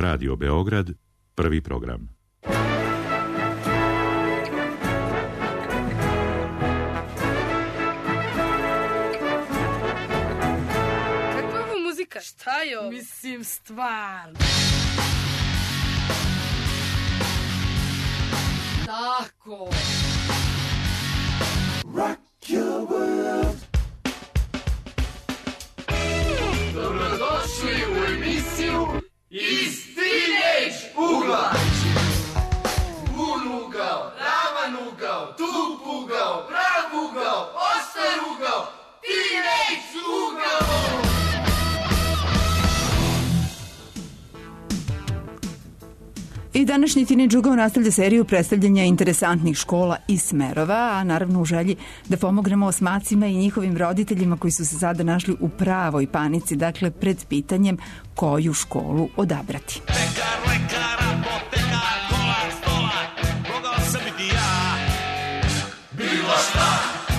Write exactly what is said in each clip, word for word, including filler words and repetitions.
Radio Beograd, prvi program. Kakva je ovo muzika? Šta je ovo? Mislim, stvarno. Tako. Rock your world. Dobrodošli u emisiju Iz Teenage ugla. Bun ugao, ravan ugao, tup ugao, prav ugao, oštar ugao, Teenage ugao. I današnji Teenage ugao nastavlja seriju predstavljanja interesantnih škola i smerova, a naravno u želji da pomognemo osmacima i njihovim roditeljima koji su se sada našli u pravoj panici, dakle pred pitanjem koju školu odabrati. Pekar, lekar, apotekar, kolar, stolar, mogao sam biti ja. Bilo šta.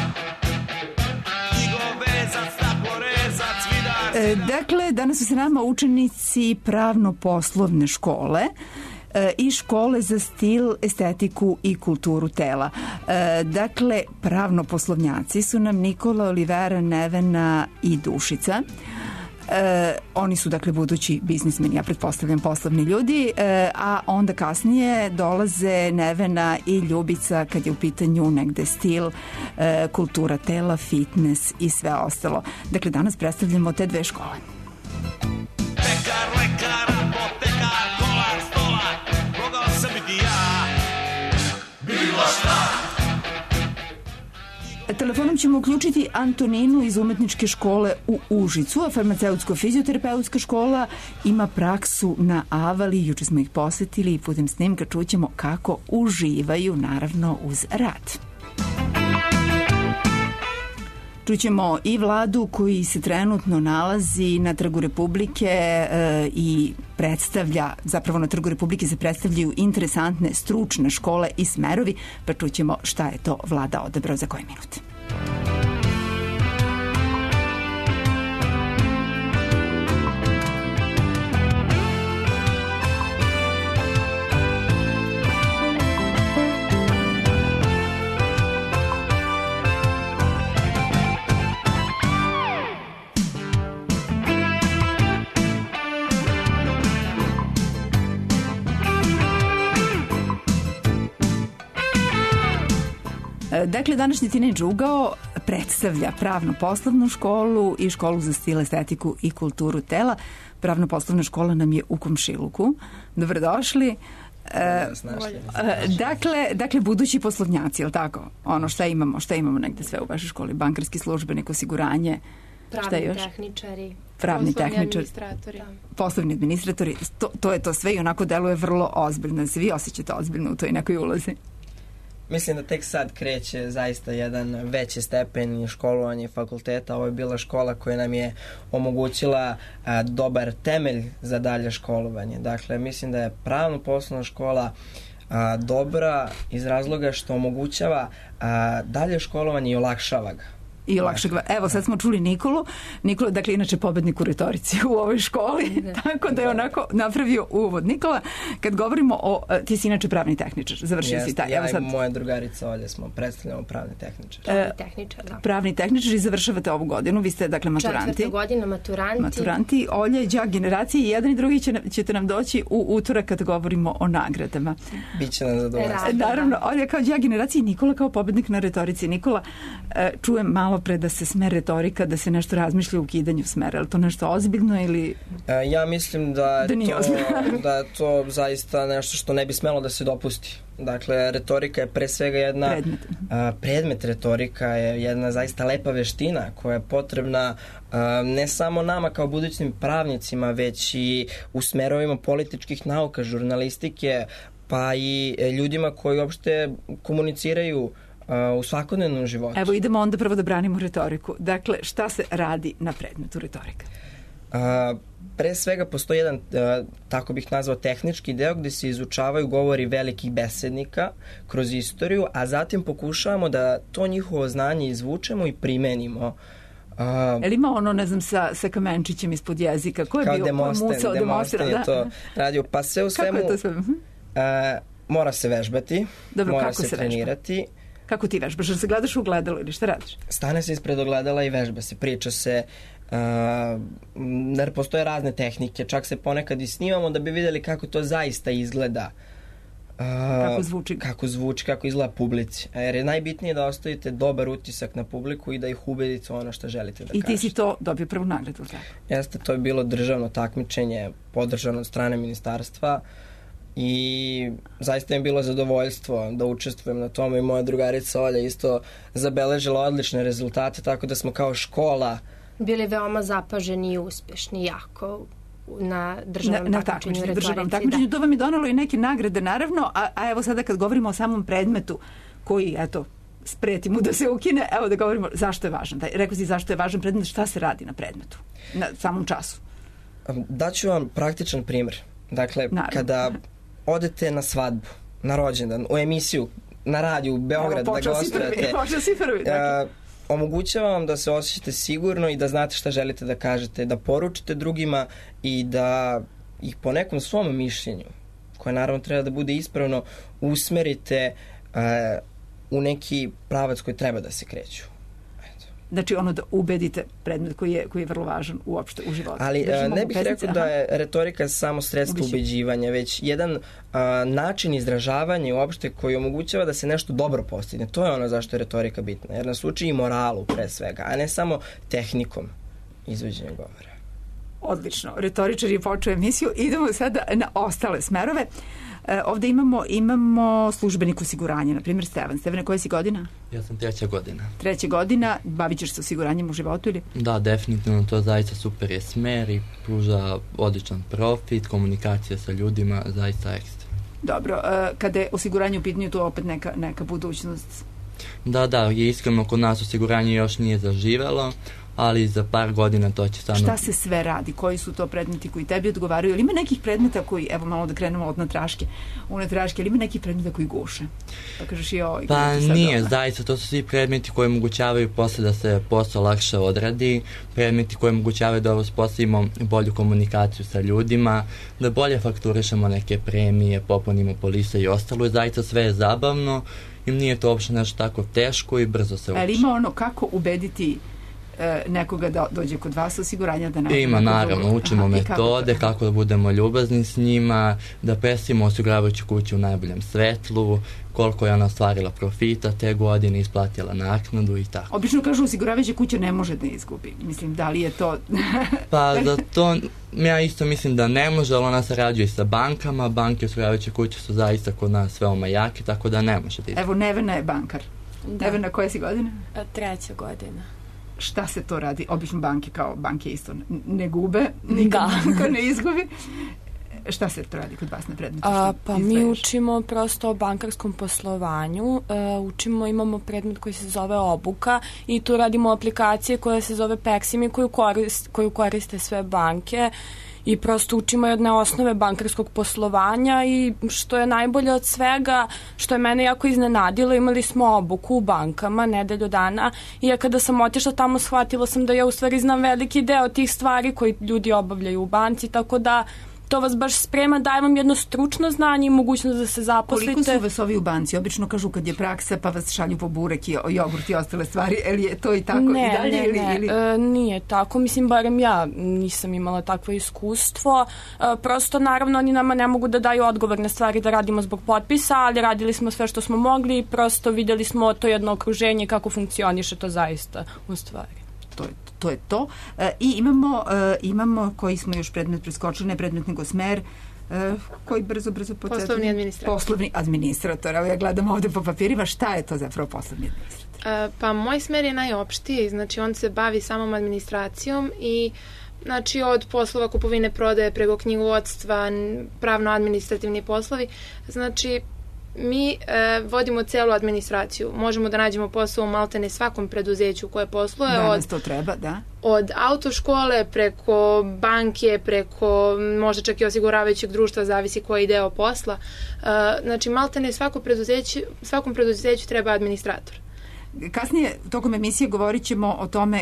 Igovezac, staklorezac, vidar. E, dakle, danas su se nama učenici pravno-poslovne škole i škole za stil, estetiku i kulturu tela. E, dakle, pravno-poslovnjaci su nam Nikola, Olivera, Nevena i Dušica. E, oni su, dakle, budući biznismeni, ja pretpostavljam poslovni ljudi, e, a onda kasnije dolaze Nevena i Ljubica kad je u pitanju negde stil, e, kultura tela, fitness i sve ostalo. Dakle, danas predstavljamo te dve škole. Pekar, lekar, apotekar, kolar, stolar, mogao sam biti ja. Bilo šta. Telefonom ćemo uključiti Antoninu iz umetničke škole u Užicu, a farmaceutsko-fizioterapeutska škola ima praksu na Avali. Juče smo ih posetili i putem snimka čućemo kako uživaju, naravno, uz rad. Čućemo i Vladu koji se trenutno nalazi na Trgu Republike e, i predstavlja, zapravo na Trgu Republike se predstavljaju interesantne stručne škole i smerovi, pa čućemo šta je to Vlada odabrao za koji minut. Dakle, današnji Teenage ugao predstavlja pravno-poslovnu školu i školu za stil, estetiku i kulturu tela. Pravno-poslovna škola nam je u komšiluku. Dobrodošli. E, dakle, dakle, budući poslovnjaci, je li tako? Ono šta imamo, šta imamo negde sve u vašoj školi? Bankarski službenik, osiguranje, pravni tehničari, pravni poslovni tehničari, administratori. Da. Poslovni administratori. To, to je to sve i onako deluje vrlo ozbiljno. Se vi osjećate ozbiljno u toj nekoj ulozi? Mislim da tek sad kreće zaista jedan veći stepen školovanja i fakulteta. Ovo je bila škola koja nam je omogućila a, dobar temelj za dalje školovanje. Dakle, mislim da je pravno-poslovna škola a, dobra iz razloga što omogućava a, dalje školovanje i olakšava ga. I lakše ga. Evo, sad smo čuli Nikolu. Nikola, dakle, inače pobednik u retorici u ovoj školi, da. Tako da je onako napravio uvod. Nikola, kad govorimo o... Ti si inače pravni tehničar, završio Jeste, si taj. Ja Evo sad... i moja drugarica ovdje smo predstavljamo pravni tehničar. Pravni tehničar, da. Pravni tehničar i završavate ovu godinu. Vi ste, dakle, maturanti. Četvrta godina, maturanti. Maturanti. Olja i đak generacije i jedan i drugi će, ćete nam doći u utorak kad govorimo o nagradama. Biće nam zadovoljstvo. Naravno, Olja kao đak generacije i Nikola kao pobednik na retorici. Nikola, čujem malo pre da se smer retorika, da se nešto razmišlja o ukidanju smera. Je li to nešto ozbiljno ili... E, ja mislim da, da, to, da je to zaista nešto što ne bi smelo da se dopusti. Dakle, retorika je pre svega jedna... Predmet. A, predmet retorika je jedna zaista lepa veština koja je potrebna a, ne samo nama kao budućim pravnicima, već i u smerovima političkih nauka, žurnalistike, pa i ljudima koji uopšte komuniciraju u svakodnevnom životu. Evo idemo onda prvo da branimo retoriku. Dakle, šta se radi na predmetu retorika? A, pre svega postoji jedan, a, tako bih nazvao, tehnički deo gde se izučavaju govori velikih besednika kroz istoriju, a zatim pokušavamo da to njihovo znanje izvučemo i primenimo Uh, Jel ima ono, ne znam, sa, sa kamenčićem ispod jezika? Ko je kao bio? Demosten, Mucao, Demosten je to radio. Pa sve u svemu... Kako je to sve? Uh, mora se vežbati, Dobro, mora kako se, se trenirati. Vežba? Kako ti vežbaš? Jer se gledaš u ogledalo ili šta radiš? Stane se ispred ogledala i vežba se, priča se, uh, jer postoje razne tehnike, čak se ponekad i snimamo da bi videli kako to zaista izgleda. Uh, kako zvuči? Kako zvuči, kako izgleda publici. Jer je najbitnije da ostavite dobar utisak na publiku i da ih ubedite ono što želite da kažete. I ti si to dobio prvu nagradu, tako? Jeste, to je bilo državno takmičenje podržano od strane ministarstva i zaista mi je bilo zadovoljstvo da učestvujem na tome i moja drugarica Olja isto zabeležila odlične rezultate, tako da smo kao škola bili veoma zapaženi i uspešni jako na državnom na, na takmičenju, na državnom takmičenju. To vam je donalo i neke nagrade, naravno, a, a evo sada kad govorimo o samom predmetu koji, eto, spreti mu da se ukine, evo da govorimo zašto je važan. Da, rekao si zašto je važan predmet, šta se radi na predmetu, na samom času. Daću vam praktičan primjer. Dakle, naravno, kada odete na svadbu, na rođendan, u emisiju, na radiju, u Beograd, evo, da gostujete, počeo si prvi, dakle. Omogućava vam da se osjećate sigurno i da znate šta želite da kažete, da poručite drugima i da ih po nekom svom mišljenju, koje naravno treba da bude ispravno, usmerite uh, u neki pravac koji treba da se kreću. Eto. Znači ono da ubedite predmet koji je, koji je vrlo važan uopšte u životu. Ali uh, ne bih pesnice, rekao aha, da je retorika samo sredstvo ubeđivanja, već jedan uh, način izražavanja uopšte koji omogućava da se nešto dobro postigne. To je ono zašto je retorika bitna, jer nas uči i moralu pre svega, a ne samo tehnikom izvođenja govora. Odlično. Retoričar je počeo emisiju. Idemo sada na ostale smerove. E, ovde imamo, imamo službenik osiguranja, na primjer Stevan. Stevane, koja si godina? Ja sam treća godina. Treća godina. Bavit ćeš se osiguranjem u životu ili? Da, definitivno. To zaista super je smer i pruža odličan profit, komunikacija sa ljudima, zaista ekstra. Dobro. E, kada je osiguranje u pitanju, to opet neka, neka budućnost? Da, da. Je iskreno, kod nas osiguranje još nije zaživelo, ali za par godina to će stvarno... Šta se sve radi? Koji su to predmeti koji tebi odgovaraju? Ili ima nekih predmeta koji, evo malo da krenemo od natraške, u natraške, ili ima nekih predmeta koji guše? Pa kažeš i oj... Pa nije, doma. Zaista, to su svi predmeti koji omogućavaju posle da se posao lakše odradi, predmeti koji omogućavaju da uspostavimo bolju komunikaciju sa ljudima, da bolje fakturišemo neke premije, popunimo polise i ostalo, i zaista sve je zabavno i nije to uopšte nešto tako teško i brzo se uči. Ali ima ono kako ubediti nekoga da dođe kod vas osiguranja da napravimo? Ima, naravno, učimo aha, metode, kako, kako da budemo ljubazni s njima, da predstavimo osiguravajuću kuću u najboljem svetlu, koliko je ona ostvarila profita te godine, isplatila naknadu i tako. Obično kažu osiguravajuća kuća ne može da izgubi. Mislim, da li je to... Pa za to ja isto mislim da ne može, ali ona sarađuje sa bankama, banke osiguravajuće kuće su zaista kod nas veoma jake, tako da ne može da izgubi. Evo, Nevena je bankar. Da. Nevena, koja si godina? Treća godina. Šta se to radi? Obično banke kao banke isto ne gube, nikad banka ne izgubi. Šta se to radi kod vas na predmetu? A, pa mi učimo prosto o bankarskom poslovanju. E, učimo, imamo predmet koji se zove obuka i tu radimo aplikacije koja se zove Peximi koju, korist, koju koriste sve banke. I prosto učimo jedne osnove bankarskog poslovanja i što je najbolje od svega, što je mene jako iznenadilo, imali smo obuku u bankama nedelju dana i ja kada sam otišla tamo shvatila sam da ja u stvari znam veliki deo tih stvari koji ljudi obavljaju u banci, tako da to vas baš sprema, daje vam jedno stručno znanje i mogućnost da se zaposlite. Koliko su vas ovi u banci? Obično kažu kad je praksa pa vas šalju po burek i jogurt i ostale stvari, ali je to i tako ne, i dalje? Ne, ili, ne, ili... E, nije tako, mislim, barem ja nisam imala takvo iskustvo. E, prosto, naravno, oni nama ne mogu da daju odgovorne stvari da radimo zbog potpisa, ali radili smo sve što smo mogli i prosto vidjeli smo to jedno okruženje kako funkcioniše to zaista u stvari. To je to. Je to. E, I imamo, e, imamo koji smo još predmet preskočili, ne predmet nego smer, e, koji brzo, brzo podsjetimo. Poslovni administrator. Poslovni administrator. Evo ja gledam ovde po papirima, šta je to zapravo poslovni administrator? E, pa moj smer je najopštiji, znači on se bavi samom administracijom i znači od poslova kupovine, prodaje, preko knjigovodstva, pravno-administrativni poslovi, znači mi e, vodimo celu administraciju. Možemo da nađemo posao u maltene svakom preduzeću koje posluje. Danas od, to treba, da. Od autoškole, preko banke, preko možda čak i osiguravajućeg društva, zavisi koji deo posla. E, znači maltene svako preduzeće, svakom preduzeću treba administrator. Kasnije, tokom emisije, govorit ćemo o tome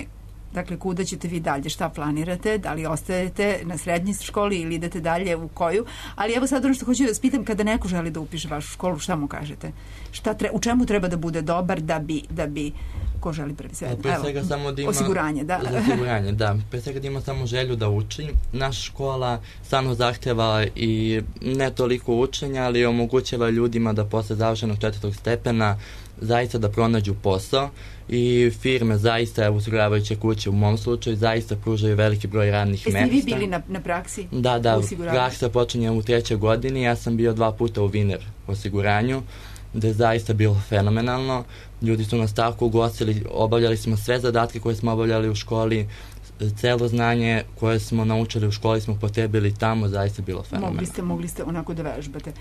Dakle, kuda ćete vi dalje, šta planirate, da li ostajete na srednjoj školi ili idete dalje u koju, ali evo sad ono što hoću da vas pitam, kada neko želi da upiše vašu školu, šta mu kažete? Šta tre, u čemu treba da bude dobar da bi, da bi ko želi prvi sve? Pre svega samo da ima... Osiguranje, da. Osiguranje, da. Pre svega da ima samo želju da uči. Naša škola stvarno zahteva i ne toliko učenja, ali omogućava ljudima da posle završenog četvrtog stepena zaista da pronađu posao i firme zaista, evo osiguravajuće kuće u mom slučaju, zaista pružaju veliki broj radnih mesta. Jeste vi bili na, na praksi? Da, da, praksa počinje u trećoj godini, ja sam bio dva puta u Viner osiguranju, gde je zaista bilo fenomenalno. Ljudi su nas tako ugostili, obavljali smo sve zadatke koje smo obavljali u školi, celo znanje koje smo naučili u školi smo potrebili tamo, zaista bilo fenomenalno. Mogli ste, mogli ste onako da vežbate.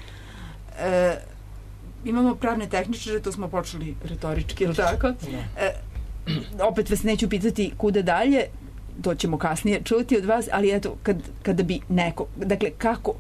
E, imamo pravne tehničare, to smo počeli retorički, ili tako? E, opet vas neću pitati kuda dalje, to ćemo kasnije čuti od vas, ali eto, kad, kada bi neko, dakle, kako,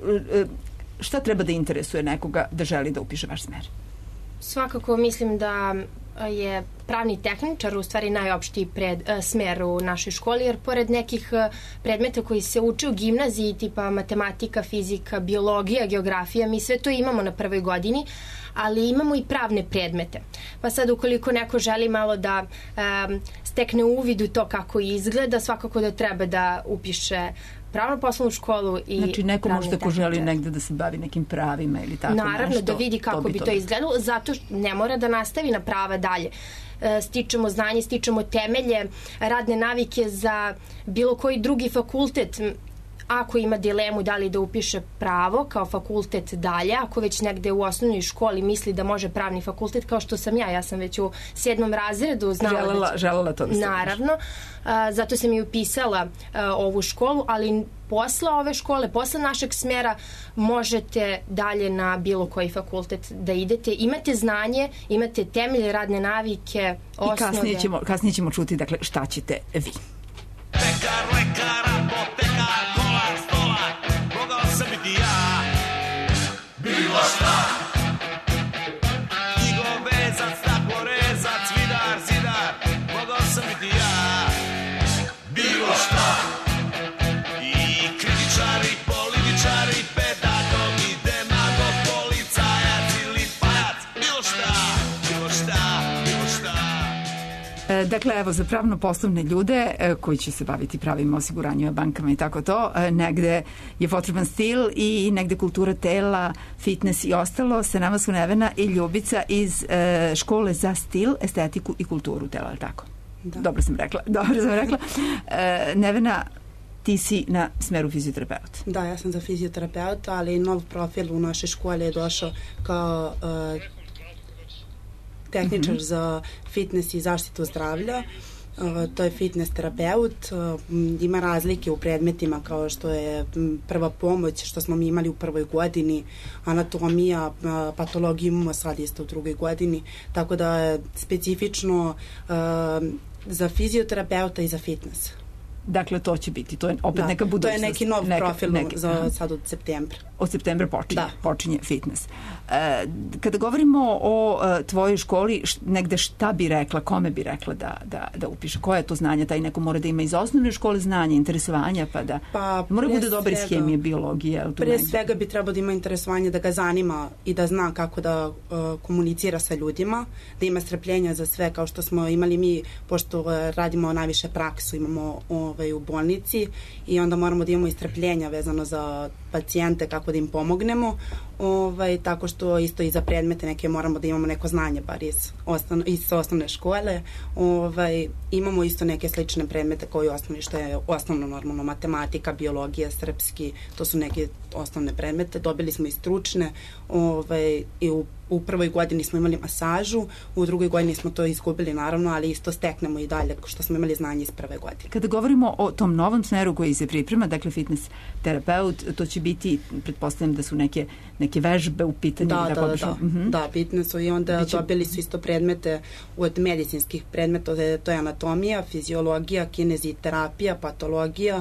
šta treba da interesuje nekoga da želi da upiše vaš smer? Svakako mislim da je pravni tehničar u stvari najopštiji pred, uh, smer u našoj školi, jer pored nekih uh, predmeta koji se uče u gimnaziji, tipa matematika, fizika, biologija, geografija, mi sve to imamo na prvoj godini, ali imamo i pravne predmete. Pa sad ukoliko neko želi malo da um, stekne uvid u to kako izgleda, svakako da treba da upiše pravno poslovnu školu i znači neko možda ko želi negde da se bavi nekim pravima ili tako naravno, nešto. da vidi kako bi to, to izgledalo, zato ne mora da nastavi na prava dalje. E, stičemo znanje, stičemo temelje, radne navike za bilo koji drugi fakultet. Ako ima dilemu da li da upiše pravo kao fakultet dalje, ako već negde u osnovnoj školi misli da može pravni fakultet, kao što sam ja, ja sam već u sedmom razredu znala želela, da će, želela to da se naravno, a, zato sam i upisala a, ovu školu, ali posle ove škole, posle našeg smjera možete dalje na bilo koji fakultet da idete. Imate znanje, imate temelje, radne navike, osnove. I kasnije ćemo, kasnije ćemo čuti, dakle, šta ćete vi. Pekar, lekar, apotekar, kolar, stolar, mogao sam biti ja. Bilo šta. Knjigovezac, staklorezac, vidar, zidar, mogao sam biti ja. Bilo šta. I kritičar, i političar, i pedagog, i demagog, policajac ili pajac. Bilo šta, bilo šta, bilo šta. Dakle, evo, za pravno poslovne ljude koji će se baviti pravima osiguranjima, bankama i tako to, negde je potreban stil i negde kultura tela, fitness i ostalo. Sa nama su Nevena i Ljubica iz e, škole za stil, estetiku i kulturu tela, ali tako? Da. Dobro sam rekla. Dobro sam rekla. E, Nevena, ti si na smeru fizioterapeut. Da, ja sam za fizioterapeuta, ali nov profil u našoj školi je došao kao uh, tehničar mm-hmm. za fitness i zaštitu zdravlja. Uh, to je fitness terapeut. Uh, ima razlike u predmetima kao što je prva pomoć, što smo mi imali u prvoj godini, anatomija, uh, patologiju imamo sad isto u drugoj godini, tako da je specifično uh, za fizioterapeuta i za fitness. Dakle, to će biti, to je opet da, neka budućnost. To je neki nov neka, profil neki, za aha. sad od septembra. Od septembra počinje, da. počinje fitness. E, kada govorimo o e, tvojoj školi, š, negde šta bi rekla, kome bi rekla da, da, da upiše? Koje je to znanje? Taj neko mora da ima iz osnovne škole znanje, interesovanja, pa da pa, mora bude dobar iz hemije, biologije. Tu pre negde. svega bi trebao da ima interesovanje, da ga zanima i da zna kako da uh, komunicira sa ljudima, da ima strpljenja za sve, kao što smo imali mi, pošto uh, radimo najviše praksu, imamo ovaj, u bolnici i onda moramo da imamo i strpljenja vezano za pacijente, kako da im pomognemo, ovaj, tako što isto i za predmete neke moramo da imamo neko znanje, bar iz, osnovne, iz osnovne škole. Ovaj, imamo isto neke slične predmete koji osnovni, što je osnovno normalno matematika, biologija, srpski, to su neke osnovne predmete. Dobili smo i stručne, ovaj, i u U prvoj godini smo imali masažu, u drugoj godini smo to izgubili naravno, ali isto steknemo i dalje što smo imali znanje iz prve godine. Kada govorimo o tom novom smeru koji se priprema, dakle fitness terapeut, to će biti, pretpostavljam da su neke, neke vežbe u pitanju. Da, da, da, da, uh-huh. da, fitnessu i onda Biće... dobili su isto predmete od medicinskih predmeta, to je anatomija, fiziologija, kineziterapija, patologija,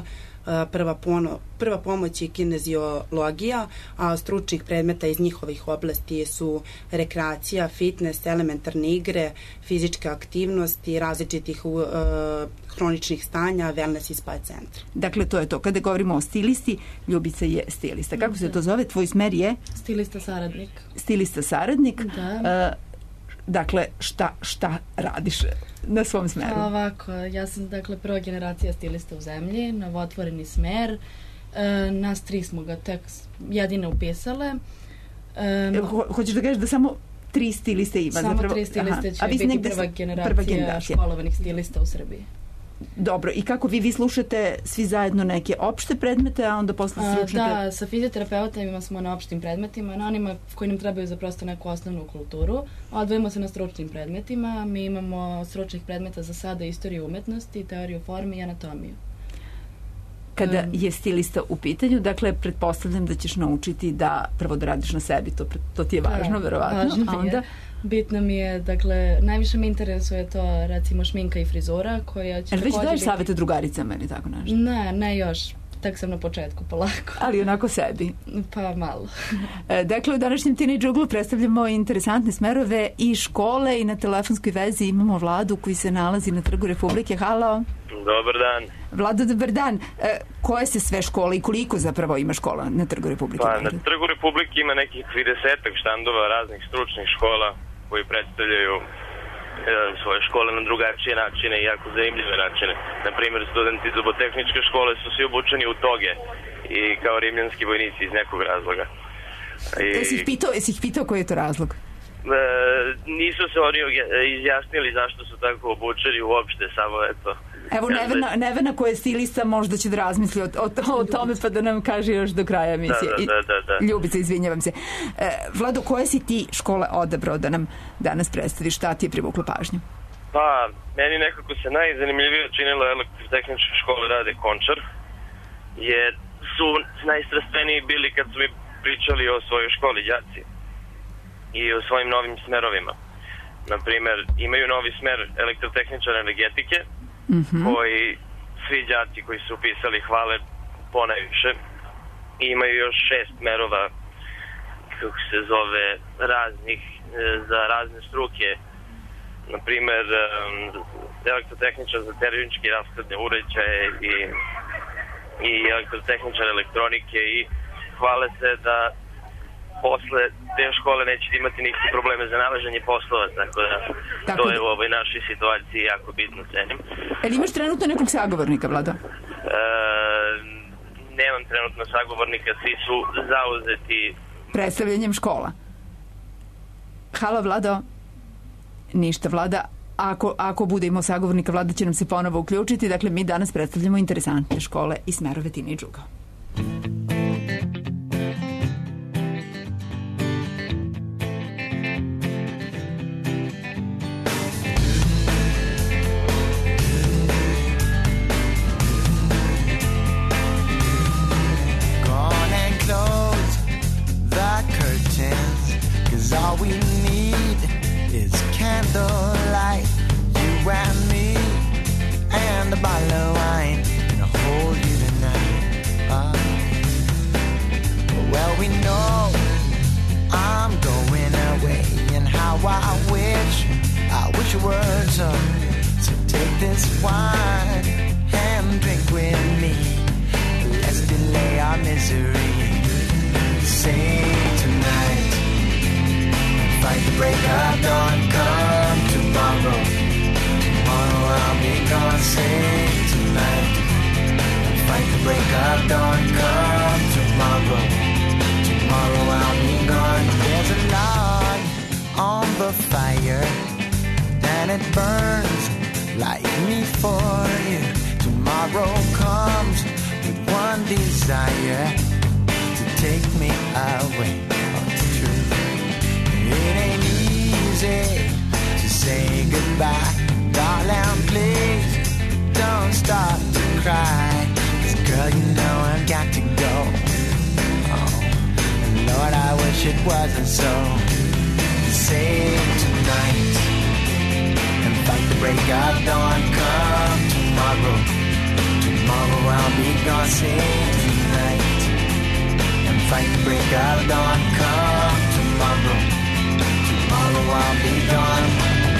prva, pono, prva pomoć i kineziologija, a stručnih predmeta iz njihovih oblasti su rekreacija, fitness, elementarne igre, fizičke aktivnosti, različitih uh, hroničnih stanja, wellness i spa centra. Dakle, to je to. Kada govorimo o stilisti, Ljubica je stilista. Kako se to zove? Tvoj smer je? Stilista saradnik. Stilista saradnik. Da. Uh, dakle, šta, šta radiš na svom smeru? Pa ovako, ja sam dakle prva generacija stilista u zemlji, novotvoreni smer. E, nas tri smo ga tek jedine upisale. E, Ho, hoćeš da kažeš da samo tri stiliste ima? Samo zapravo, tri stiliste će biti prva generacija, prva generacija školovanih stilista u Srbiji. Dobro, i kako vi, vi slušate svi zajedno neke opšte predmete, a onda posle stručne Da, predmete? sa fizioterapeutima smo na opštim predmetima, na onima koji nam trebaju za prosto neku osnovnu kulturu. Odvojimo se na stručnim predmetima. Mi imamo stručnih predmeta za sada istoriju umetnosti, teoriju forme i anatomiju. Kada je stilista u pitanju, dakle, pretpostavljam da ćeš naučiti da prvo da radiš na sebi, to, to ti je važno, da, verovatno. Važno a onda... je. Bitno mi je, dakle, najviše me interesuje to, recimo, šminka i frizura, koja će Ali već daješ biti... savete drugaricama ili tako nešto? Ne, ne još. Tek sam na početku, polako. Ali onako sebi? Pa malo. Dakle, u današnjem Teenage Uglu predstavljamo interesantne smerove i škole i na telefonskoj vezi imamo Vladu koji se nalazi na Trgu Republike. Halo. Dobar dan. Vlado, dobar dan. E, koje se sve škole i koliko zapravo ima škola na Trgu Republike? Pa, na Trgu Republike ima nekih tridesetak štandova raznih stručnih škola koji predstavljaju e, svoje škole na drugačije načine i jako zanimljive načine. Naprimjer, studenti zubotehničke škole su svi obučeni u toge i kao rimljanski vojnici iz nekog razloga. I... Jesi ih pitao, jesi ih pitao koji je to razlog? E, nisu se oni izjasnili zašto su tako obučeni uopšte, samo eto. Evo, Nevena, Nevena koja je stilista možda će da razmisli o, o, o tome pa da nam kaže još do kraja emisije. Da, da, da, da. Ljubica, izvinjavam se. E, Vlado, koje si ti škole odabrao da nam danas predstaviš? Šta ti je privuklo pažnju? Pa, meni nekako se najzanimljivije činilo elektrotehničke škole Rade Končar, jer su najstrastveniji bili kad su mi pričali o svojoj školi đaci i o svojim novim smerovima. Naprimer, imaju novi smer elektrotehničar energetike, mm-hmm. koji svi đaci koji su upisali hvale ponajviše. I imaju još šest smerova, kako se zove, raznih, za razne struke. Naprimer, elektrotehničar za termički rashladne uređaje i, i elektrotehničar elektronike i hvale se da posle te škole nećete imati nikakve probleme za nalaženje poslova, tako da tako to je u ovoj našoj situaciji jako bitno, cenim. E li imaš trenutno nekog sagovornika, Vlado? E, nemam trenutno sagovornika, svi su zauzeti predstavljanjem škola. Halo, Vlado. Ništa, Vlada. Ako, ako bude imao sagovornika, Vlada će nam se ponovo uključiti. Dakle, mi danas predstavljamo interesantne škole i smerove Teenage Ugla. All we need is candlelight, you and me, and a bottle of wine, and I'll hold you tonight. Uh, well, we know I'm going away, and how I wish, I wish it were so. So take this wine and drink with me. Let's delay our misery. Sing tonight. Fight the break of dawn, come tomorrow. Tomorrow I'll be gone, sing tonight. Fight the break of dawn, come tomorrow. Tomorrow I'll be gone. There's a log on the fire, and it burns like me for you. Tomorrow comes with one desire, to take me away. It ain't easy to say goodbye, darling, please don't start to cry. 'Cause girl, you know I've got to go. Oh, and Lord, I wish it wasn't so. Sing tonight and fight the break of dawn. Come tomorrow, tomorrow Tomorrow I'll be gone, save tonight and fight the break of dawn. Come tomorrow, tomorrow I'll be gone.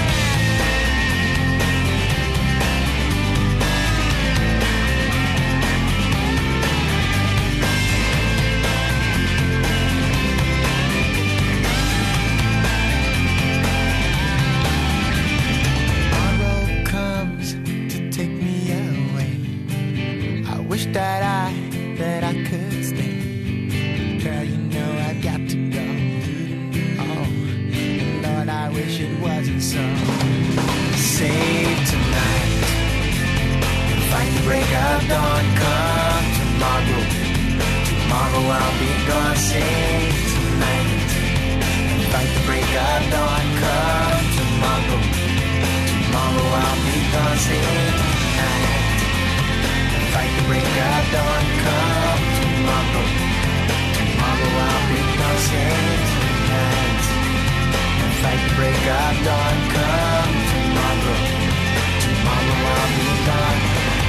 That I, that I could stay. Girl, you know I got to go. Oh, Lord, I wish it wasn't so. Save tonight and fight the break of dawn. Come tomorrow, tomorrow I'll be gone. Save tonight and fight the break of dawn. Come tomorrow, tomorrow I'll be gone. Save tonight. Fight the break of dawn, come tomorrow. Tomorrow I'll be gone, save tonight. Fight the break of dawn, come tomorrow. Tomorrow I'll be gone.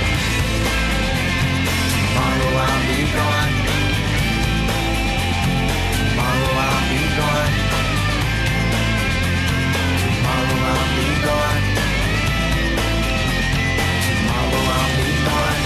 Tomorrow I'll be gone. Tomorrow I'll be gone. Tomorrow I'll be gone. Tomorrow I'll be gone.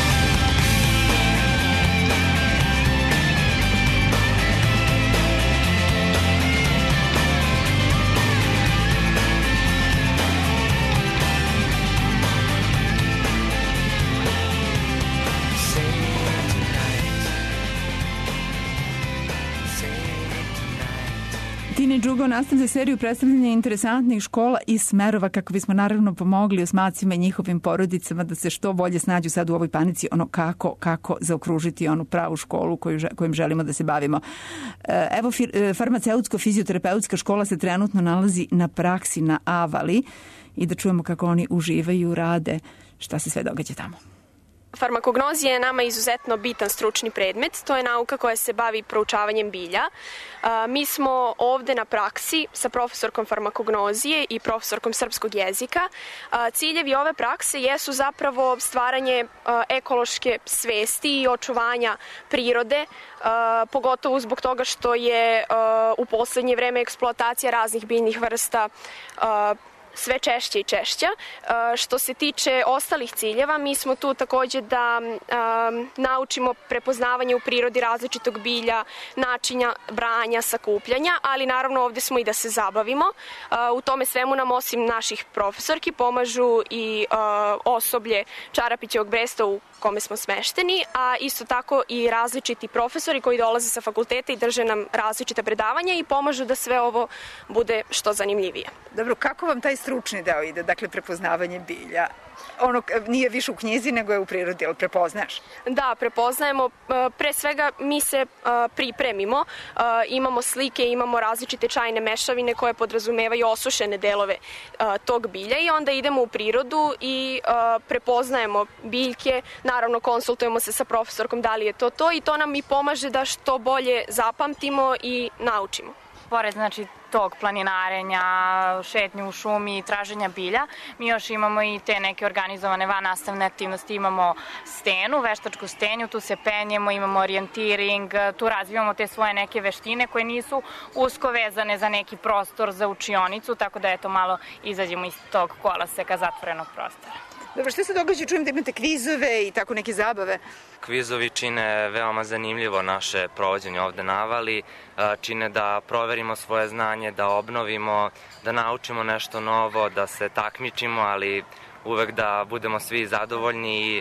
Tine Džugo nastavlja seriju predstavljanja interesantnih škola i smerova kako bismo naravno pomogli osmacima i njihovim porodicama da se što bolje snađu sad u ovoj panici, ono kako, kako zaokružiti onu pravu školu koju, kojim želimo da se bavimo. Evo, farmaceutsko-fizioterapeutska škola se trenutno nalazi na praksi na Avali i da čujemo kako oni uživaju, rade, šta se sve događa tamo. Farmakognozija je nama izuzetno bitan stručni predmet. To je nauka koja se bavi proučavanjem bilja. Mi smo ovde na praksi sa profesorkom farmakognozije i profesorkom srpskog jezika. Ciljevi ove prakse jesu zapravo stvaranje ekološke svesti i očuvanja prirode, pogotovo zbog toga što je u poslednje vreme eksploatacija raznih biljnih vrsta sve češće i češća. Što se tiče ostalih ciljeva, mi smo tu takođe da um, naučimo prepoznavanje u prirodi različitog bilja, načina branja, sakupljanja, ali naravno ovde smo i da se zabavimo. Uh, u tome svemu nam osim naših profesorki pomažu i uh, osoblje Čarapićevog Bresta u kome smo smešteni, a isto tako i različiti profesori koji dolaze sa fakulteta i drže nam različita predavanja i pomažu da sve ovo bude što zanimljivije. Dobro, kako vam taj stručni deo ide, dakle prepoznavanje bilja? Ono nije više u knjizi nego je u prirodi, ali prepoznaš? Da, prepoznajemo. Pre svega mi se pripremimo, imamo slike, imamo različite čajne mešavine koje podrazumevaju osušene delove tog bilja i onda idemo u prirodu i prepoznajemo biljke, naravno konsultujemo se sa profesorkom da li je to to i to nam i pomaže da što bolje zapamtimo i naučimo. Pored znači tog planinarenja, šetnju u šumi i traženja bilja, mi još imamo i te neke organizovane vannastavne aktivnosti. Imamo stenu, veštačku stenju, tu se penjemo, imamo orijentiring, tu razvijamo te svoje neke veštine koje nisu usko vezane za neki prostor za učionicu, tako da eto malo izađemo iz tog koloseka zatvorenog prostora. Dobro, što se događa? Čujem da imate kvizove i tako neke zabave. Kvizovi čine veoma zanimljivo naše provođenje ovde na Avali, čine da proverimo svoje znanje, da obnovimo, da naučimo nešto novo, da se takmičimo, ali uvek da budemo svi zadovoljni i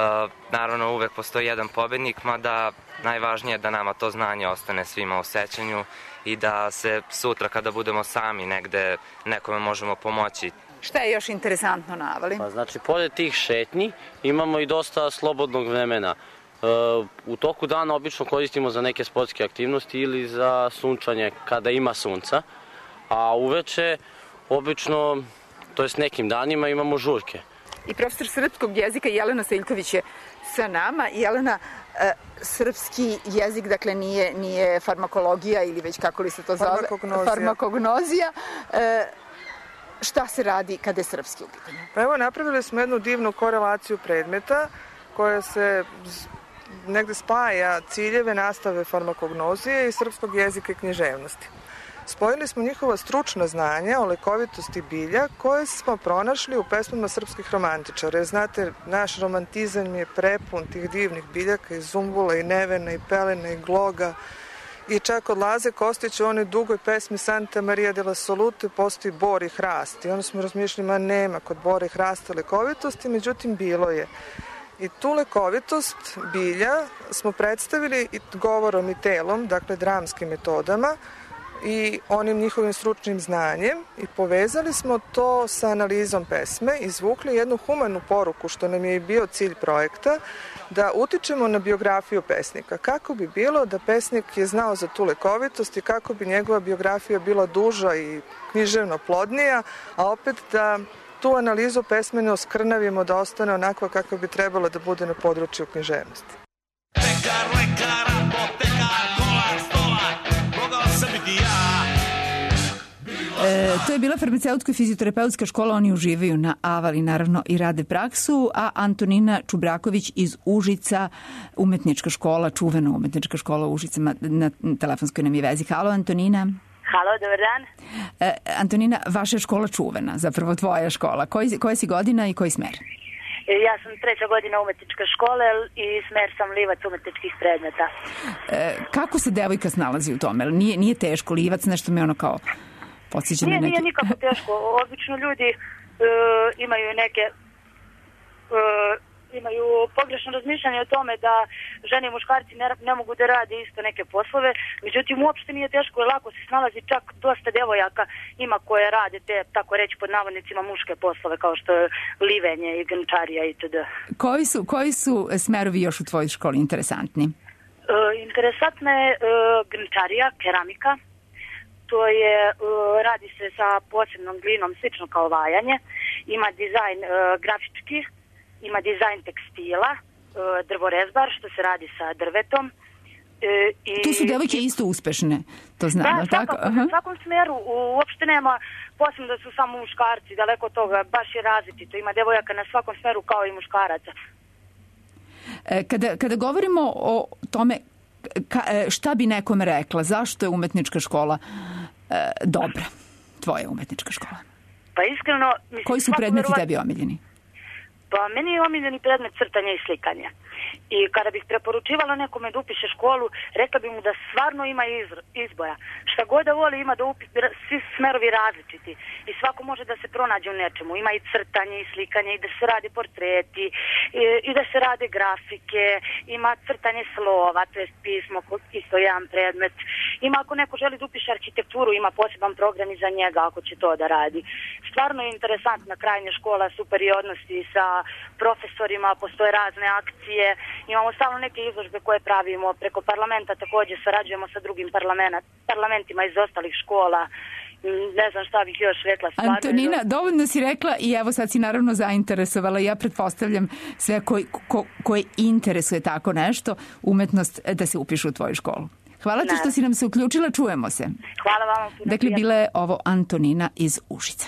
naravno uvek postoji jedan pobednik, mada najvažnije je da nama to znanje ostane svima u sećanju i da se sutra kada budemo sami negde nekome možemo pomoći. Šta je još interesantno na Avali? Pa, znači, pored tih šetnji imamo i dosta slobodnog vremena. E, u toku dana obično koristimo za neke sportske aktivnosti ili za sunčanje kada ima sunca, a uveče obično, to jest nekim danima, imamo žurke. I profesor srpskog jezika Jelena Seljković je sa nama. Jelena, e, srpski jezik, dakle, nije, nije farmakologija ili već kako li se to zove? Farmakognozija. Farmakognozija. E, Šta se radi kada je srpski u pitanju? Pa evo, napravili smo jednu divnu korelaciju predmeta koja se negde spaja ciljeve nastave farmakognozije i srpskog jezika i književnosti. Spojili smo njihova stručna znanja o lekovitosti bilja koje smo pronašli u pesmama srpskih romantičara. Znate, naš romantizam je prepun tih divnih biljaka i zumbula i nevena i pelena i gloga. I čak od Laze Kostića u onoj dugoj pesmi Santa Maria della Salute postoji bor i hrast. I onda smo razmišljali, ma nema kod bora i hrasta lekovitosti, međutim bilo je. I tu lekovitost bilja smo predstavili i govorom i telom, dakle dramskim metodama, i onim njihovim stručnim znanjem i povezali smo to sa analizom pesme, izvukli jednu humanu poruku, što nam je i bio cilj projekta, da utičemo na biografiju pesnika. Kako bi bilo da pesnik je znao za tu lekovitost i kako bi njegova biografija bila duža i književno plodnija, a opet da tu analizu pesme ne oskrnavimo da ostane onako kako bi trebalo da bude na području književnosti. Pekar, lekar, apotekar, kolar, stolar, mogao sam biti ja. E, to je bila farmaceutsko-fizioterapeutska škola, oni uživaju na Avali, naravno i rade praksu, a Antonina Čubraković iz Užica, umetnička škola, čuvena umetnička škola u Užicama, na telefonskoj nam je vezi. Halo, Antonina. Halo, dobar dan. E, Antonina, vaša je škola čuvena, zapravo tvoja škola. Koji, koja si godina i koji smer? Ja sam treća godina umetničke škole i smer sam livac umetničkih predmeta. E, kako se devojka snalazi u tome? Nije, nije teško, livac nešto mi ono kao podsjeća na Nije, neke... nije nikako teško. Obično ljudi uh, imaju neke... Uh, imaju pogrešno razmišljanje o tome da žene i muškarci ne, ne mogu da rade isto neke poslove, međutim uopšte nije teško i lako se snalazi, čak dosta devojaka ima koje rade te, tako reći pod navodnicima, muške poslove kao što je livenje i grnčarija itd. Koji su, koji su smerovi još u tvojoj školi interesantni? E, interesantna je e, grnčarija, keramika. To je, e, radi se sa posebnom glinom, slično kao vajanje. Ima dizajn e, grafički, ima dizajn tekstila, drvorezbar, što se radi sa drvetom. I, tu su devojke isto uspešne, to znam. Da, svakako, tako? u svakom smeru, uopšte nema, posebno da su samo muškarci, daleko od toga, baš je različito. Ima devojaka na svakom smeru kao i muškaraca. Kada, kada govorimo o tome ka, šta bi nekome rekla, zašto je umetnička škola e, dobra, tvoja umetnička škola? Pa iskreno... Mislim, koji su predmeti tebi omiljeni? Pa meni je omiljeni predmet crtanja i slikanja. I kada bih preporučivala nekome da upiše školu, rekla bi mu da stvarno ima izbora. Šta god da voli ima da upiše, svi smerovi različiti. I svako može da se pronađe u nečemu. Ima i crtanje i slikanje i da se rade portreti i, i da se rade grafike. Ima crtanje slova, to je pismo, isto jedan predmet. Ima ako neko želi da upiše arhitekturu, ima poseban program i za njega ako će to da radi. Stvarno je interesantna krajnja škola, super i odnosi sa profesorima, postoje razne akcije. Imamo stalno neke izložbe koje pravimo preko parlamenta, također sarađujemo sa drugim parlamentima iz ostalih škola. Ne znam šta bih još rekla. Stvarno. Antonina, dovoljno si rekla i evo sad si naravno zainteresovala. Ja pretpostavljam sve koji, ko, koje interesuje tako nešto, umetnost, da se upišu u tvoju školu. Hvala ti što si nam se uključila, čujemo se. Hvala vam. Dakle, bila je ovo Antonina iz Užica.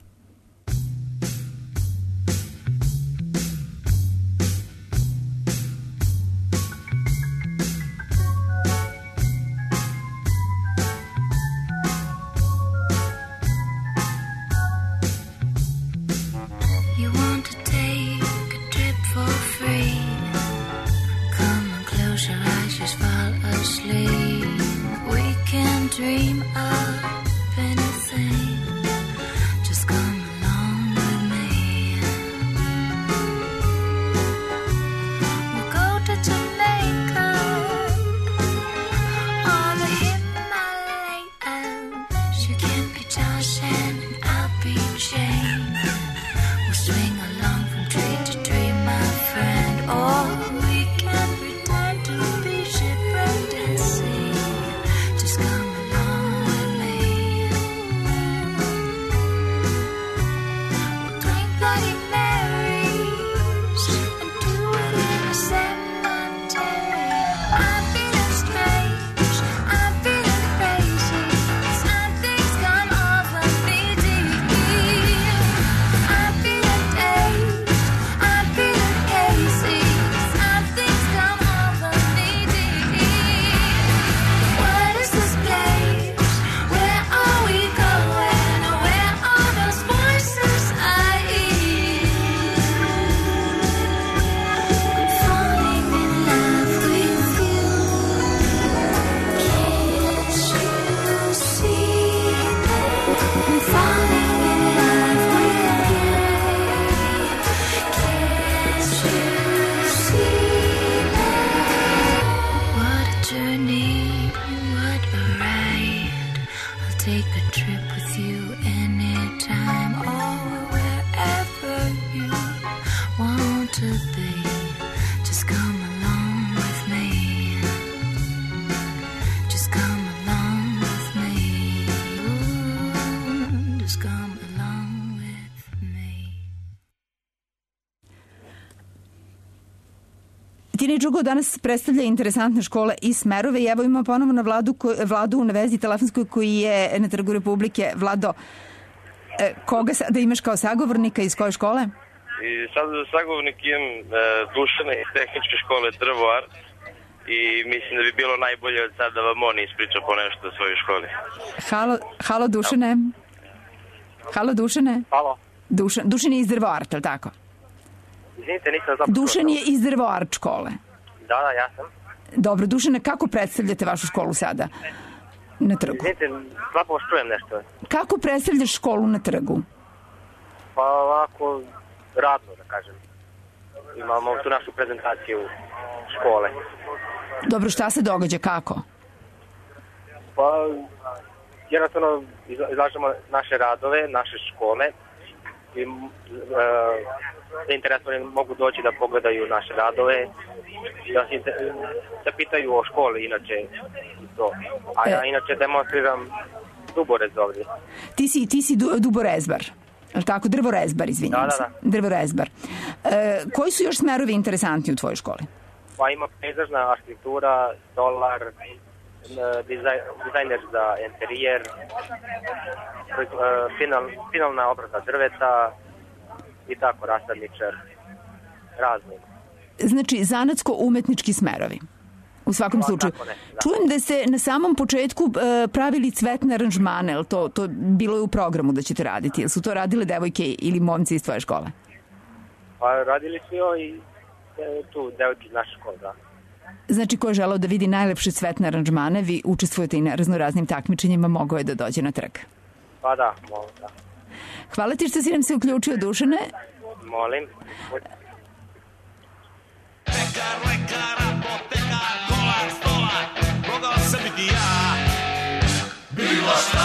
Dream of anything, just come along with me. We'll go to Jamaica or the Himalayas. You can be Josh and I'll be Jane. We'll swing along from tree to tree, my friend. Or we can pretend to be shipwrecked at sea. Just come along with me. take a trip with you anytime or wherever you want to be. Just come along with me. Just come along with me. Ooh, just come along with me. Teenage Jugo danas predstavlja interesantne škole i smerove i evo imamo ponovo na Vladu, ko, Vladu na vezi telefonskoj koji je na Trgu Republike. Vlado, e, koga sada imaš kao sagovornika iz koje škole? I sad za sagovornik imam e, Dušana iz tehničke škole Drvo Art i mislim da bi bilo najbolje od sad da vam on ispriča po nešto o svojoj školi. Halo, halo Dušane. Halo Dušane. Halo. Dušan, Dušan je iz Drvo Art, ali tako? Izvinite, nisam zapravo. Dušan je iz Drvo Art škole. Da, da, ja sam. Dobro, Dušane, kako predstavljate vašu školu sada na Trgu? Izvinite, slabo vas čujem nešto. Kako predstavljaš školu na Trgu? Pa ovako, radno da kažem. Imamo tu našu prezentaciju škole. Dobro, šta se događa, kako? Pa, jednostavno izlažemo naše radove, naše škole i e, interesovani mogu doći da pogledaju naše radove, da se da pitaju o školi inače i to. A ja inače demonstriram duborez ovdje. Ti si, ti si du, duborezbar, ali tako? Drvorezbar, izvinjam da, se. Da, da. Drvorezbar. E, koji su još smerovi interesantni u tvojoj školi? Pa ima pejzažna arhitektura, stolar, dizaj, dizajner za interijer, final, finalna obrada drveta i tako, rasadničar, razni. Znači, zanatsko-umetnički smerovi. U svakom pa, slučaju. Ne, da. Čujem da ste na samom početku uh, pravili cvetne aranžmane, ali to, to bilo je u programu da ćete raditi. Jel su to radile devojke ili momci iz tvoje škole? Pa radili su i tu devojke iz naše škole, da. Znači, ko je želeo da vidi najlepše cvetne aranžmane, vi učestvujete i na raznoraznim takmičenjima, mogao je da dođe na trg. Pa da, mogu, da. Hvala ti što si nam se uključio, Dušane. Molim. Pekar, lekar, apotekar, kolar, stolar, mogao sam biti ja. Bilo šta.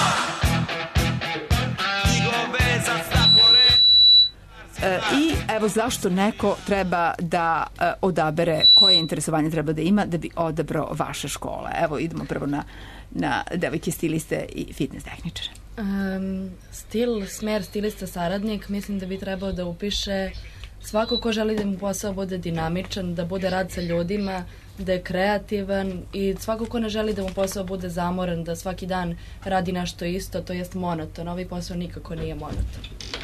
Njegov vezac tako red. E, I evo zašto neko treba da e, odabere koje interesovanje treba da ima da bi odabrao vaše škole. Evo idemo prvo na, na devojke stiliste i fitness tehničare. Um, stil, smer stilista saradnik mislim da bi trebao da upiše svako ko želi da mu posao bude dinamičan, da bude rad sa ljudima, da je kreativan i svako ko ne želi da mu posao bude zamoran, da svaki dan radi nešto isto, to jest monoton. Ovaj posao nikako nije monoton.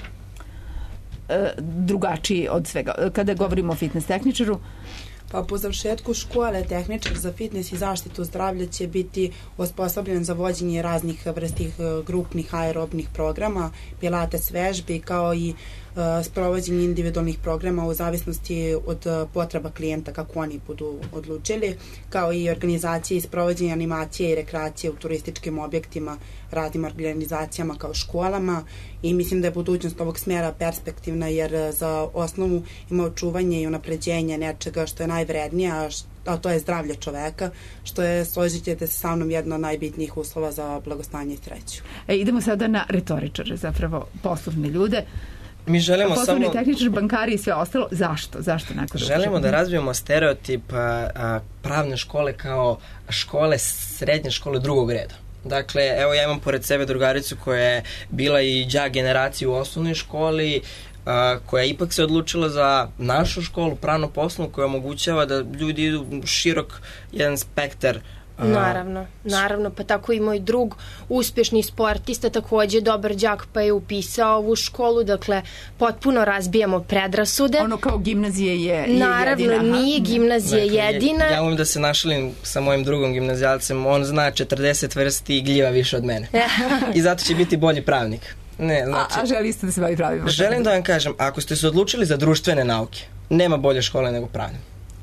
E, drugačiji od svega. Kada govorimo o fitness tehničaru, Pa po završetku škole tehničar za fitness i zaštitu zdravlja će biti osposobljen za vođenje raznih vrstih grupnih aerobnih programa, pilates vežbi kao i uh, sprovođenje individualnih programa u zavisnosti od uh, potreba klijenta kako oni budu odlučili, kao i organizacije i sprovođenje animacije i rekreacije u turističkim objektima, raznim organizacijama kao školama i mislim da je budućnost ovog smjera perspektivna jer za osnovu ima očuvanje i unapređenje nečega što je najvrednije, a to je zdravlje čoveka, što je, složit ćete se sa mnom, jedno od najbitnijih uslova za blagostanje i sreću. E, idemo sada na retoričare, zapravo poslovne ljude. Mi želimo poslovni samo... tehničar, bankari i sve ostalo. Zašto? Zašto neko da želimo da razvijemo stereotip a, a, pravne škole kao škole, srednje škole drugog reda. Dakle, evo ja imam pored sebe drugaricu koja je bila i đak generacije u osnovnoj školi, a, koja ipak se odlučila za našu školu, pravno poslovnu, koja omogućava da ljudi idu širok jedan spektar. A... Naravno, naravno, pa tako i moj drug, uspješni sportista, takođe dobar đak, pa je upisao ovu školu, dakle, potpuno razbijamo predrasude. Ono kao gimnazije je, je naravno, jedina. Naravno, nije gimnazija dakle, jedina. Ja umem da se našalim sa mojim drugom gimnazijalcem, on zna četrdeset vrsti gljiva više od mene. I zato će biti bolji pravnik. Ne, znači, a, a želi ste da se bavi pravima? Želim da vam kažem, ako ste se odlučili za društvene nauke, nema bolje škole nego pravne.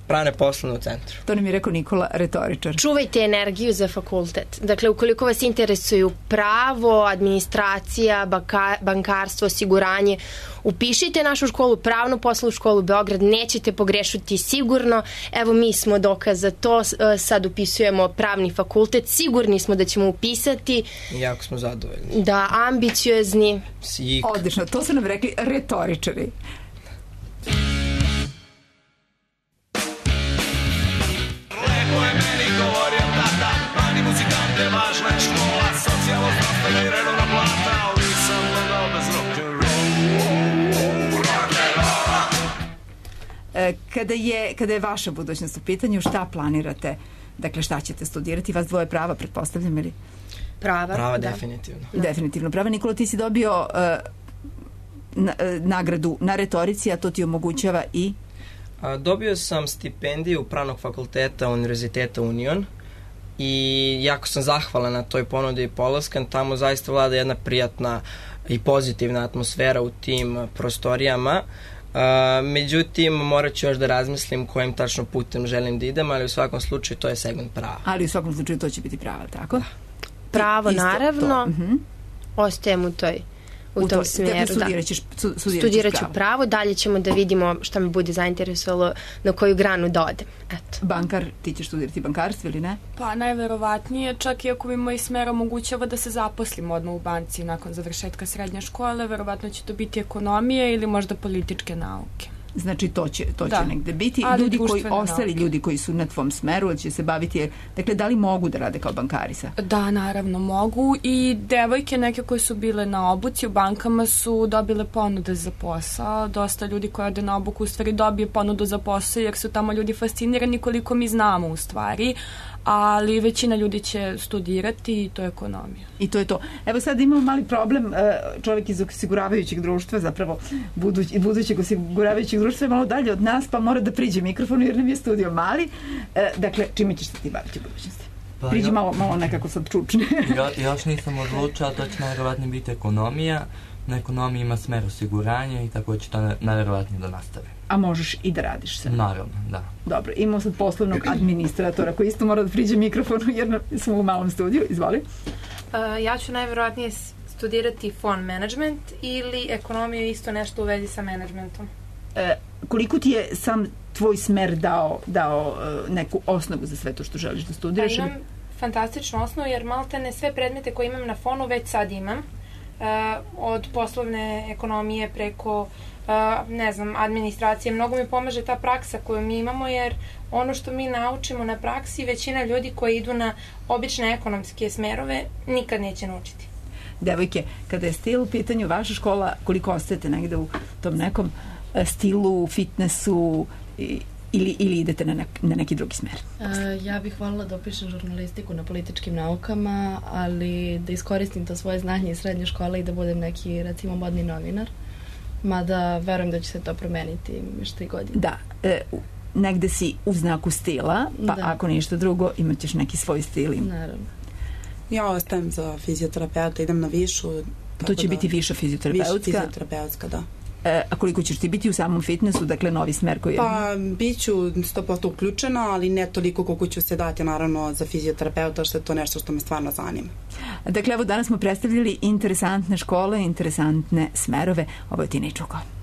Pravne poslovne u centru. To nam je rekao Nikola, retoričar. Čuvajte energiju za fakultet. Dakle, ukoliko vas interesuju pravo, administracija, banka, bankarstvo, osiguranje, upišite našu školu, pravnu poslovnu školu Beograd, nećete pogrešiti sigurno. Evo, mi smo dokaz za to, sad upisujemo pravni fakultet, sigurni smo da ćemo upisati. Jako smo zadovoljni. Da, ambiciozni. Sik. Odlično, to su nam rekli retoričari. Lepo je meni govorio tata, mani muzikante, važna je škola, socijalno zdravstvena i redovna plata, ali sam mogao bez rock'n'rolla. Kada je, kada je vaša budućnost u pitanju, šta planirate? Dakle, šta ćete studirati? Vas dvoje prava, pretpostavljam, ili? Prava, Prava, da. definitivno. Definitivno prava. Nikola, ti si dobio uh, na, uh, nagradu na retorici, a to ti omogućava i... A, dobio sam stipendiju Pravnog fakulteta Univerziteta Union i jako sam zahvalan na toj ponudi i polaskan. Tamo zaista vlada jedna prijatna i pozitivna atmosfera u tim prostorijama. Uh, međutim, morat ću još da razmislim kojim tačno putem želim da idem, ali u svakom slučaju to je segment prava. Ali u svakom slučaju to će biti prava, tako? Pravo, Isto naravno. Uh-huh. Ostajem u toj u, u tom to, smjeru. Dakle, studirat ćeš, su, studirat ću pravo. pravo, dalje ćemo da vidimo šta me bude zainteresovalo, na koju granu da odem. Eto. Bankar, ti ćeš studirati bankarstvo ili ne? Pa najverovatnije, čak i ako bi moj smer omogućava da se zaposlim odmah u banci nakon završetka srednje škole, verovatno će to biti ekonomije ili možda političke nauke. Znači to će, to da. će negde biti. Ali ljudi koji, ostali nauke. ljudi koji su na tvom smeru, će se baviti, dakle, da li mogu da rade kao bankari sa? Da, naravno mogu i devojke neke koje su bile na obuci u bankama su dobile ponude za posao. Dosta ljudi koji ode na obuku u stvari dobije ponudu za posao jer su tamo ljudi fascinirani koliko mi znamo u stvari, ali većina ljudi će studirati i to je ekonomija. I to je to. Evo sad imamo mali problem, čovjek iz osiguravajućeg društva, zapravo buduć, budućeg osiguravajućeg društva je malo dalje od nas, pa mora da priđe mikrofonu jer nam je studio mali. Dakle, čime ćeš se ti baviti u budućnosti? Pa, priđi jo, malo, malo nekako sad čučne. jo, još nisam odlučila, to će najverovatnije biti ekonomija. Na ekonomiji ima smer osiguranja i tako će to najverovatnije da nastave. A možeš i da radiš se? Naravno, da. Dobro, imamo sad poslovnog administratora koji isto mora da priđe mikrofonu jer smo u malom studiju. Izvoli. Uh, ja ću najverovatnije studirati fond management ili ekonomiju, isto nešto u vezi sa managementom. E, koliko ti je sam tvoj smer dao, dao uh, neku osnovu za sve to što želiš da studiraš? Pa imam fantastičnu osnovu jer maltene sve predmete koje imam na fonu već sad imam. Uh, od poslovne ekonomije preko uh, ne znam, administracije. Mnogo mi pomaže ta praksa koju mi imamo jer ono što mi naučimo na praksi većina ljudi koji idu na obične ekonomske smerove nikad neće naučiti. Devojke, kada je stil u pitanju vaša škola, koliko ostajete negde u tom nekom stilu, fitnessu i Ili, ili idete na, nek, na neki drugi smer? Uh, ja bih voljela da opišem žurnalistiku na političkim naukama, ali da iskoristim to svoje znanje iz srednje škole i da budem neki, recimo, modni novinar. Mada verujem da će se to promeniti još tri godine. Da, e, negde si u znaku stila, pa da. Ako ništa drugo, imat ćeš neki svoj stil. Naravno. Ja ostajem za fizioterapeuta, idem na višu. To će da, biti viša fizioterapeutska? Viša fizioterapeutska, da. E, a koliko ćeš ti biti u samom fitnessu, dakle novi smer koji je? Pa, bit ću sto posto uključena, ali ne toliko koliko ću se dati naravno za fizioterapeuta, što je to nešto što me stvarno zanima. Dakle, evo danas smo predstavljali interesantne škole, interesantne smerove. Ovo je Tina i Čuko.